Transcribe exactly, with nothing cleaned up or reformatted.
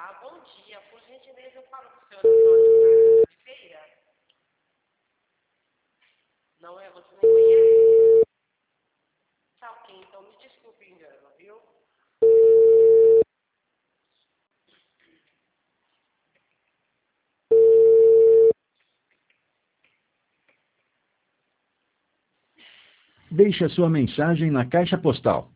Tá, bom dia. Por gentileza, eu falo com o senhor Antônio de Feira. Não é? Você não conhece? Tá ok, então me desculpe o engano, viu? Deixe a sua mensagem na caixa postal